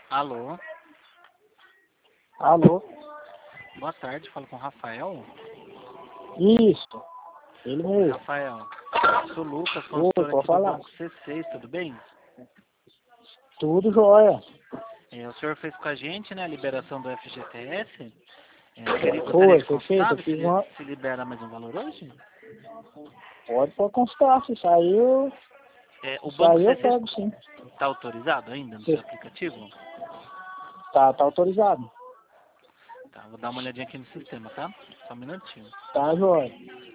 Alô, Alô? boa tarde, falo com o Rafael. Isso, ele Oi, mesmo. Rafael. Sou o Lucas, Oi, consultor pode aqui do falar. Banco C6, tudo bem? Tudo jóia. O senhor fez com a gente, né, a liberação do FGTS. Gostaria Foi de feito. Eu consultar fiz uma. se libera mais um valor hoje? Pode consultar. Se saiu, O se Banco saiu eu C6 pego sim. está autorizado ainda no seu aplicativo? Tá autorizado. Tá, vou dar uma olhadinha aqui no sistema, tá? Só um minutinho. Tá jóia.